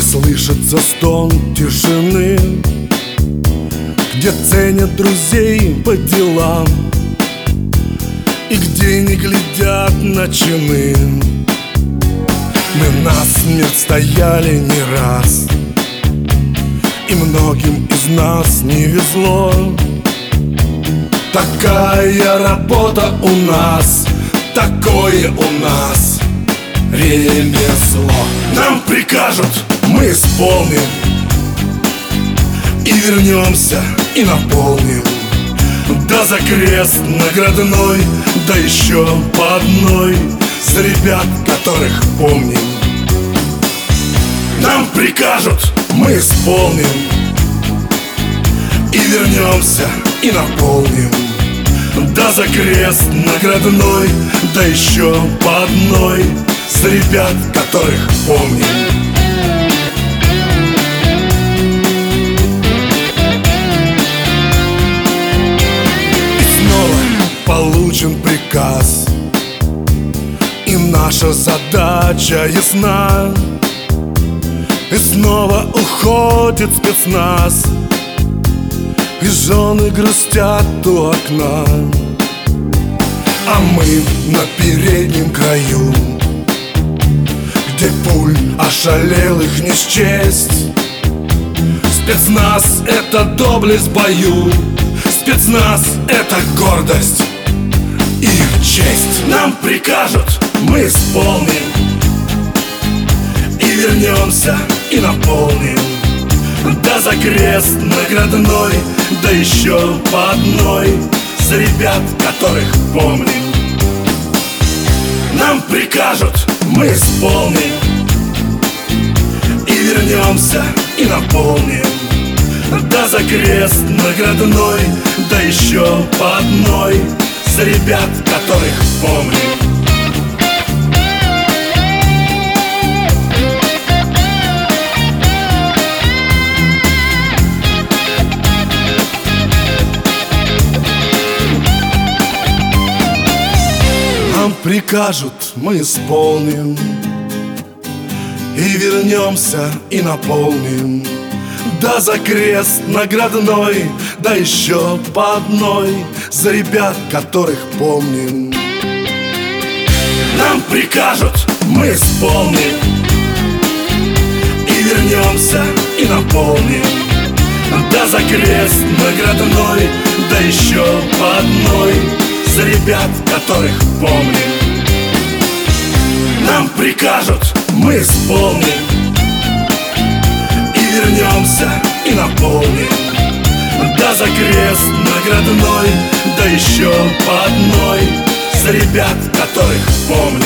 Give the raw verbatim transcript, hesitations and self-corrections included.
слышится стон тишины, где ценят друзей по делам и где не глядят на чины. Мы насмерть стояли не раз, и многим из нас не везло. Такая работа у нас, такое у нас ремесло. Нам прикажут, мы исполним, и вернемся, и наполним. Да за крест наградной, да еще по одной, за ребят, которых помним. Нам прикажут, мы исполним, и вернемся, и наполним. Да за крест наградной, да еще по одной, за ребят, которых помним. Получен приказ, и наша задача ясна. И снова уходит спецназ, и жены грустят у окна. А мы на переднем краю, где пуль ошалел их не счесть. Спецназ — это доблесть в бою, спецназ — это гордость, их честь. Нам прикажут, мы исполним, и вернемся, и наполним. Да за крест наградной, да еще по одной, за ребят, которых помним. Нам прикажут, мы исполним, и вернемся, и наполним. Да за крест наградной, да еще по одной, за ребят, которых помним. Нам прикажут, мы исполним, и вернемся, и наполним. Да за крест наградной, да еще по одной, за ребят, которых помним. Нам прикажут, мы исполним, и вернемся, и наполним. Да за крест наградной, да еще по одной, за ребят, которых помним. Нам прикажут, мы исполним, и вернемся, и наполним. Да за крест наградной, да еще по одной, за ребят, которых помним.